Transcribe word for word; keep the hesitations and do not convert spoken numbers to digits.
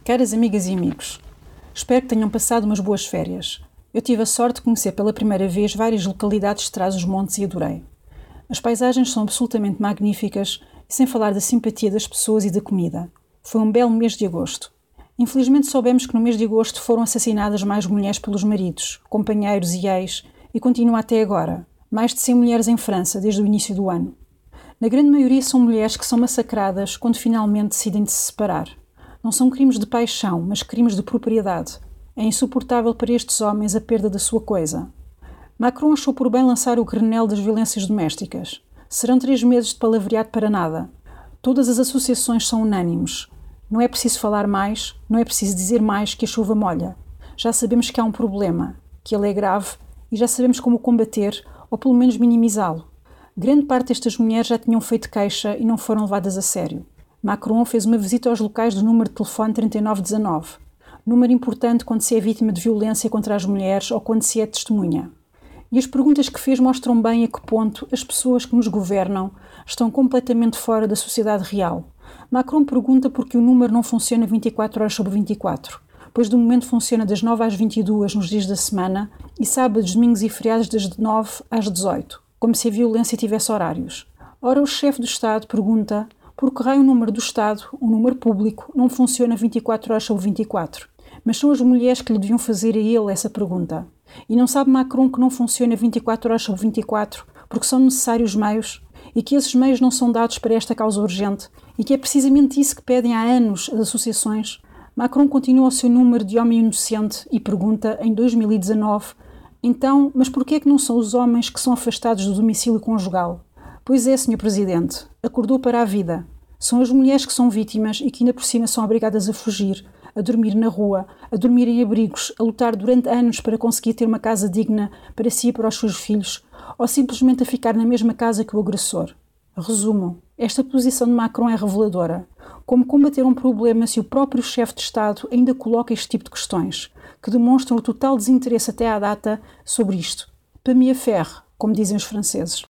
Caras amigas e amigos, espero que tenham passado umas boas férias. Eu tive a sorte de conhecer pela primeira vez várias localidades de Trás-os-Montes e adorei. As paisagens são absolutamente magníficas e sem falar da simpatia das pessoas e da comida. Foi um belo mês de agosto. Infelizmente soubemos que no mês de agosto foram assassinadas mais mulheres pelos maridos, companheiros e ex, e continua até agora. Mais de cem mulheres em França desde o início do ano. Na grande maioria são mulheres que são massacradas quando finalmente decidem de se separar. Não são crimes de paixão, mas crimes de propriedade. É insuportável para estes homens a perda da sua coisa. Macron achou por bem lançar o Grenelle das violências domésticas. Serão três meses de palavreado para nada. Todas as associações são unânimes. Não é preciso falar mais, não é preciso dizer mais que a chuva molha. Já sabemos que há um problema, que ele é grave, e já sabemos como o combater, ou pelo menos minimizá-lo. Grande parte destas mulheres já tinham feito queixa e não foram levadas a sério. Macron fez uma visita aos locais do número de telefone trinta e nove dezanove, número importante quando se é vítima de violência contra as mulheres ou quando se é testemunha. E as perguntas que fez mostram bem a que ponto as pessoas que nos governam estão completamente fora da sociedade real. Macron pergunta porque o número não funciona vinte e quatro horas sobre vinte e quatro, pois de momento funciona das nove às vinte e duas nos dias da semana e sábados, domingos e feriados das nove às dezoito, como se a violência tivesse horários. Ora, o chefe do Estado pergunta por que raio o número do Estado, o número público, não funciona vinte e quatro horas sobre vinte e quatro. Mas são as mulheres que lhe deviam fazer a ele essa pergunta. E não sabe Macron que não funciona vinte e quatro horas sobre vinte e quatro porque são necessários meios e que esses meios não são dados para esta causa urgente e que é precisamente isso que pedem há anos as associações? Macron continua o seu número de homem inocente e pergunta, em dois mil e dezanove, então, mas porquê é que não são os homens que são afastados do domicílio conjugal? Pois é, senhor Presidente, acordou para a vida. São as mulheres que são vítimas e que ainda por cima são obrigadas a fugir, a dormir na rua, a dormir em abrigos, a lutar durante anos para conseguir ter uma casa digna para si e para os seus filhos, ou simplesmente a ficar na mesma casa que o agressor. Resumo, esta posição de Macron é reveladora. Como combater um problema se o próprio chefe de Estado ainda coloca este tipo de questões, que demonstram o total desinteresse até à data sobre isto. Pas mieux faire, como dizem os franceses.